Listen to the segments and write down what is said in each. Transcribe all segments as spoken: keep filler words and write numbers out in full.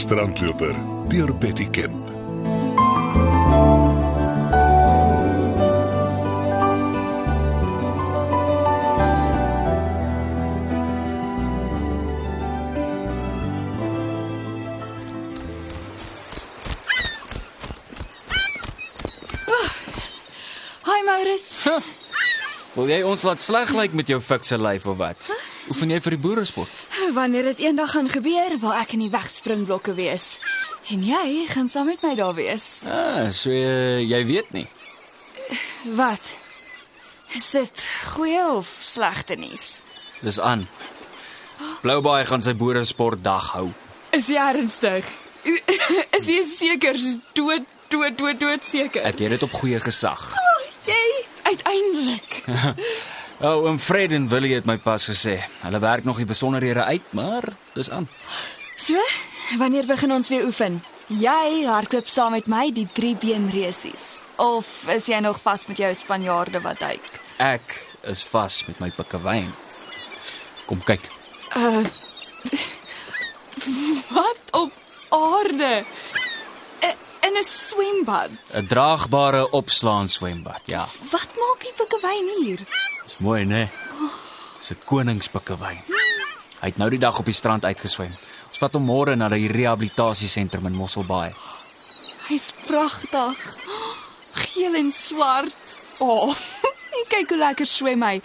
strandloper deur Betty Kemp. Hi Maurits. Huh. Wil jy ons laat sleg lyk met jou fikse lyf of wat? Huh? Oefen jy vir die boeresport? Wanneer dit eendag gaan gebeur, wil ek in die wegspringblokke wees. En jy gaan saam met my daar wees. Ah, so uh, jy weet nie. Wat? Is dit goeie of slegte nuus? Dis aan. Bloubaai gaan sy boeresportdag hou. Is jy ernstig? Is jy seker, dood, dood, dood, dood seker? Ek het dit op goeie gesag. Oh, jy, uiteindelik. Oh, oom Fred en Willie het my pas gesê. Hulle werk nog die besonderhede uit, maar dis aan. So, wanneer begin ons weer oefen? Jy hardloop saam met my die drie been resies. Of is jy nog vas met jou Spanjaarde wat duik? Ek is vas met my pikkewyn. Kom kyk. Uh, wat op aarde? In 'n swembad. 'n Draagbare opslaan swembad, ja. Wat maak die pikkewyn hier? Dis mooi, né? Dis 'n koningspikkewyn. Hy het nou die dag op die strand uitgeswem. Ons vat hom môre na die rehabilitasiesentrum in Mosselbaai. Hy's pragtig. Geel en swart. Oh, en kyk hoe lekker swem hy.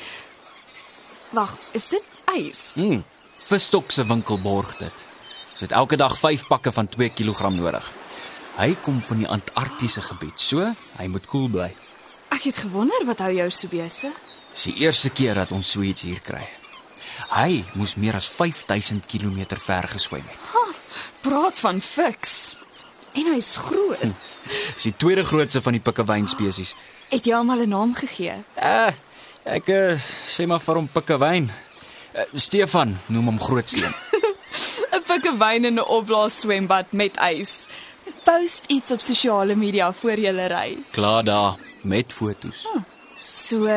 Wag, is dit ys? Mm, Visstok se winkel borg dit. Ons het elke dag vyf pakke van twee kilogram nodig. Hy kom van die Antarktiese gebied, so hy moet koel bly. Ek het gewonder wat hou jou so besig. Dis die eerste keer dat ons so iets hier kry. Hy moes meer as vyf duisend kilometer ver geswem het. Ha, praat van fiks. En hy's groot. Hm. Dis die tweede grootste van die pikkewyn spesies. Het jy hom al 'n naam gegee? Uh, ek uh, sê maar vir hom pikkewyn. Uh, Stefan noem hom Grootsteen. 'n Pikkewyn in 'n opblaas swembad met ys. Post iets op sosiale media voor jy ry. Klaar daar, met foto's. Hm. So,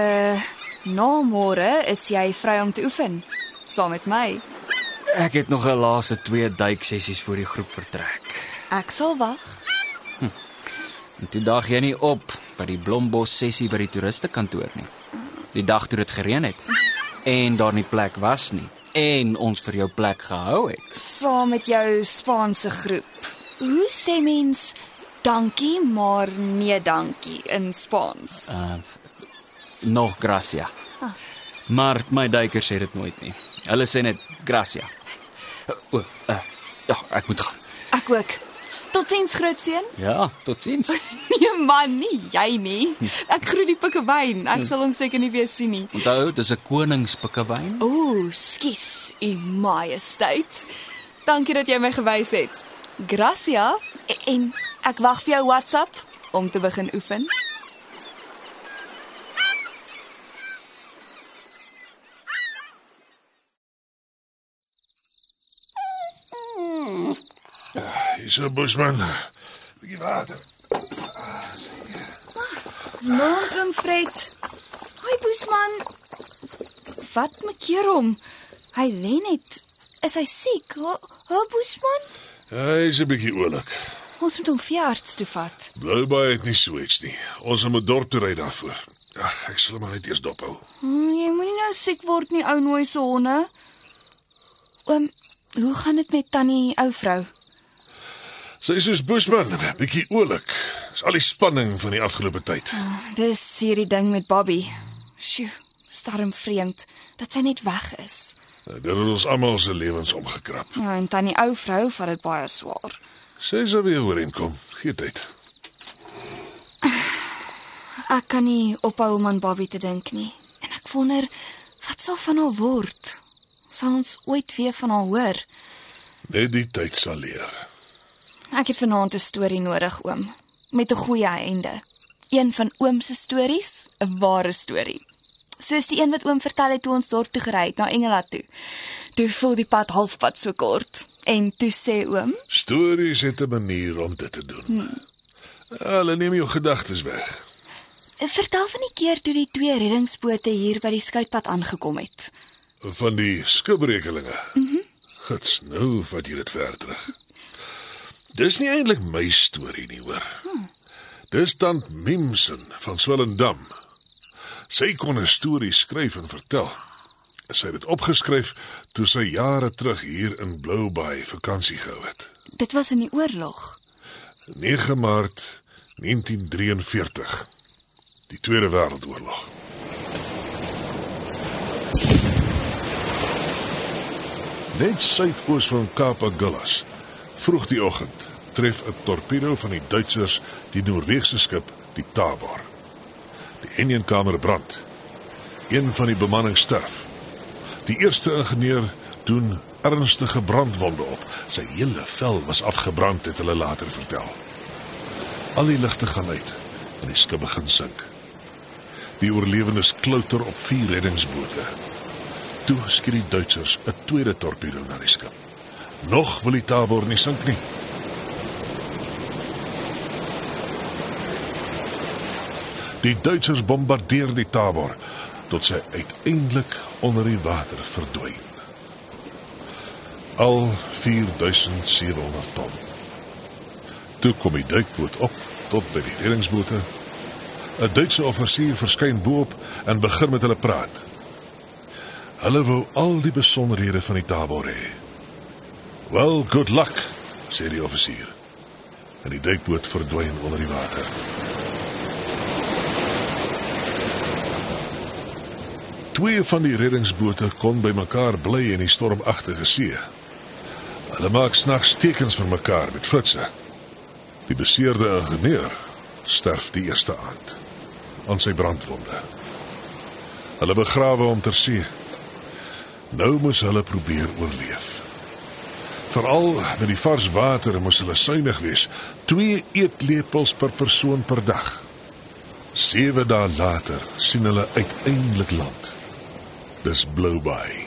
na môre is jy vry om te oefen, saam met my. Ek het nog 'n laaste twee duiksessies voor die groep vertrek. Ek sal wag. Hm. En toe dag jy nie op by die Blombos sessie by die toeristekantoor nie. Die dag toe dit gereën het. En daar nie plek was nie. En ons vir jou plek gehou het. Saam met jou Spaanse groep. Hoe sê mens dankie, maar nee dankie in Spaans? Uh, nog gracia. Ah. Maar my duikers sê dit nooit nie. Hulle sê net gracia. O, uh, uh, ja, ek moet gaan. Ek ook. Totsiens, grootseun. Ja, totsiens. Nee man, nie jy nie. Ek groet die pikkewyn. Ek sal hom seker nie weer sien nie. Onthou, dis 'n koningspikkewyn. Ooh, skus, u majesteit. Dankie dat jy my gewys het. Gracia. En ek wag vir jou WhatsApp om te begin oefen. Hierso, Bushman. Bietjie water. Môre, oom Fred. Hoi, Boesman. Wat maak jy hom? Hy lê net. Is hy siek? Ho, ho Boesman? Hy is 'n bietjie oulik. Ons moet hom veearts toe vat. Bloubaai het nie so iets nie. Ons moet dorp toe ry daarvoor. Ag, ek sal hom net eers dophou. Hmm, jy moenie nou siek word nie, ou nooi se honde. Oom, hoe gaan dit met tannie ou vrou? Sy is soos Bushman, bietjie oulik. Dis al die spanning van die afgelope tyd. Oh, dis hierdie ding met Bobby. Sjoe, starm vreemd dat sy net weg is. Dit het ons almal se lewens omgekrap. Ja, en tannie ou vrou vat dit baie swaar. Sy sal weer ooreenkom. Gee tyd. Ek kan nie ophou om aan Bobby te dink nie. En ek wonder, wat sal van haar word? Sal ons ooit weer van haar hoor? Net die tyd sal leer. Ek het vanaand 'n storie nodig, oom. Met 'n goeie einde. Een van oom se stories, 'n ware storie. Soos die een wat oom vertel het toe ons dorp toe gery het na Engeland toe. Toe voel die pad halfpad so kort. En toe sê oom, stories het 'n manier om dit te doen. Hmm. Hulle neem jou gedagtes weg. Vertel van die keer toe die twee reddingsbote hier by die skuitpad aangekom het. Van die skipbrekelinge. Mhm. Mm Gits, nou vat jy dit ver terug. Dis nie eintlik my storie nie, hoor. Hmm. Dis tant Mimsen van Swellendam. Sy kon 'n storie skryf en vertel. Sy het dit opgeskryf toe sy jare terug hier in Blue Bay vakansie gehou het. Dit was in die oorlog. nege Maart negentien drieënveertig. Die Tweede Wêreldoorlog. Net suidoos van Kaap Agulhas, vroeg die oggend, tref 'n torpedo van die Duitsers die Noorweegse skip, die Tabor. Die enjinkamer brand. Een van die bemanning sterf. Die eerste ingenieur doen ernstige brandwonde op. Sy hele vel was afgebrand, het hulle later vertel. Al die ligte gaan uit en die skip begin sink. Die oorlewendes klouter op vier reddingsbote. Toe skiet die Duitsers 'n tweede torpedo na die skip. Nog wil die Tabor nie sink nie. Die Duitsers bombardeer die Tabor tot sy uiteindelik onder die water verdwyn. Al vier duisend sewehonderd ton. Toe kom die duikboot op tot by die reddingsbote. 'n Duitse offisier verskyn bo-op en begin met hulle praat. Hulle wou al die besonderhede van die Tabor hê. "Well, good luck," sê die offisier. En die duikboot verdwyn onder die water. Twee van die reddingsbote kon by mekaar bly in die stormagtige see. Hulle maak snags tekens vir mekaar met flitsse. Die beseerde ingenieur sterf die eerste aand aan sy brandwonde. Hulle begrawe hom ter see. Nou moes hulle probeer oorleef. Veral met die vars water moes hulle suinig wees, twee eetlepels per persoon per dag. Sewe dae later sien hulle uiteindelik land. Dis Blue Bay.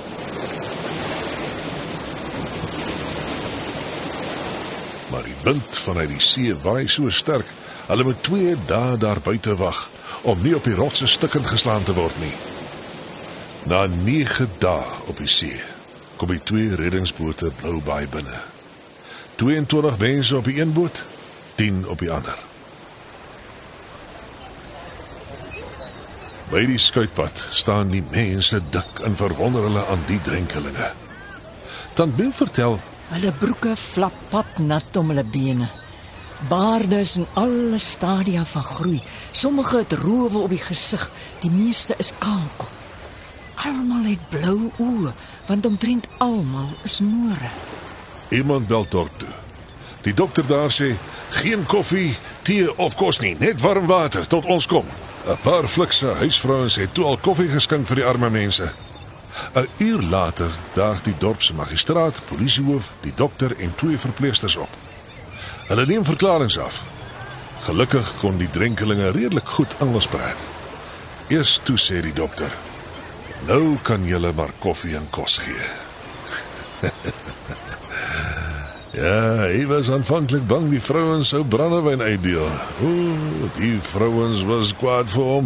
Maar die wind vanuit die see waai so sterk, hulle moet twee dae daar buite wag, om nie op die rotse stukkend geslaan te word nie. Na nege dae op die see, kom die twee reddingsbote Blue Bay binne. tweeëntwintig mense op die een boot, tien op die ander. By die skuitpad staan die mense dik en verwonder hulle aan die drenkelinge. Tant Bill vertel, hulle broeke flap papnat om hulle bene. Baardes in alle stadia van groei. Sommige het rowe op die gesig, die meeste is kaalkop. Almal het blou oë, want omtrent almal is Moore. Iemand bel dorp toe. Die dokter daar sê, geen koffie, tee of kos nie, net warm water tot ons kom. 'n Paar flikse huisvrouens het toe al koffie geskink vir die arme mense. 'n Uur later daag die dorpse magistraat, polisiehoof, die dokter en twee verpleegsters op. Hulle neem verklaringe af. Gelukkig kon die drenkelinge redelik goed Engels praat. Eers toe sê die dokter, nou kan julle maar koffie en kos gee. Ja, hy was aanvanklik bang die vrouens sou brandewyn uitdeel. O, die vrouens was kwaad vir hom.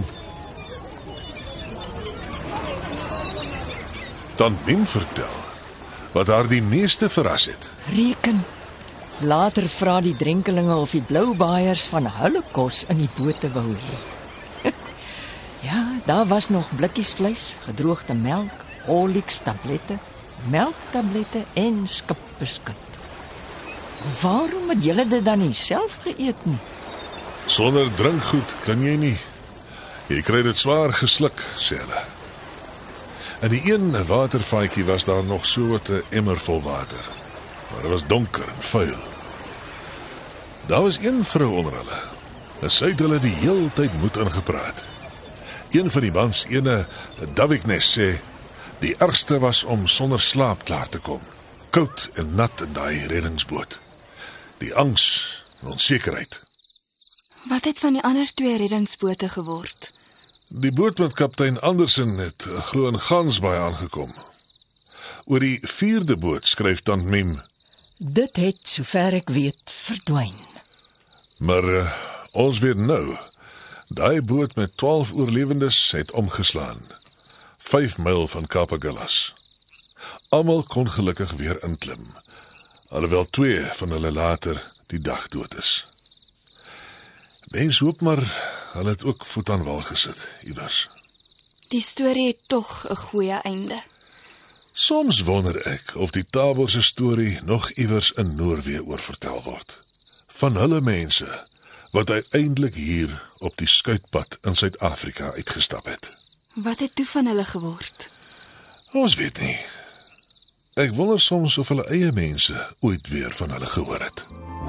Dan Mim vertel wat haar die meeste verras het. Reken. Later vra die drenkelinge of die blou baaiers van hulle kos in die bote wou hê. Ja, daar was nog blikkies vleis, gedroogde melk, Horlicks tablette, melktablette en skipbeskut. Waarom het julle dit dan nie self geëet nie? Sonder drinkgoed kan jy nie. Jy kry dit swaar gesluk, sê hulle. In die een watervaatjie was daar nog so wat 'n emmer vol water, maar dit was donker en vuil. Daar was een vrou onder hulle, en sy het hulle die hele tyd moed ingepraat. Een van die mans, ene Daviknes, sê, die ergste was om sonder slaap klaar te kom, koud en nat in daai reddingsboot. Die angs en onsekerheid. Wat het van die ander twee reddingsbote geword? Die boot met kaptein Andersen het glo in Gansbaai aangekom. Oor die vierde boot skryf tant Mim, dit het, sover ek weet, verdwyn. Maar uh, ons weet nou, daai boot met twaalf oorlewendes het omgeslaan. Vyf myl van Kaap Agulhas. Almal kon gelukkig weer inklim, alhoewel twee van hulle later die dag dood is. Mens hoop maar hulle het ook voet aan wal gesit iewers. Die storie het tog 'n goeie einde. Soms wonder ek of die Tabor se storie nog iewers in Noorwe oorvertel word. Van hulle mense wat uiteindelik hier op die skuitpad in Suid-Afrika uitgestap het. Wat het toe van hulle geword? Ons weet nie. Ek wonder soms of hulle eie mense ooit weer van hulle gehoor het.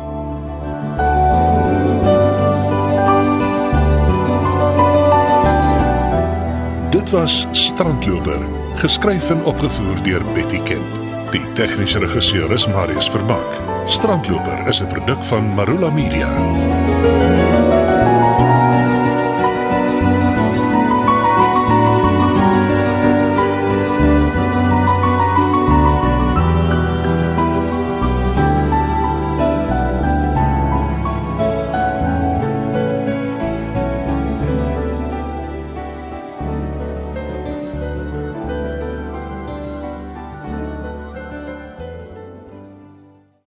Dit was Strandloper, geskryf en opgevoer deur Betty Kemp. Die tegniese regisseur is Marius Vermaak. Strandloper is 'n produk van Marula Media.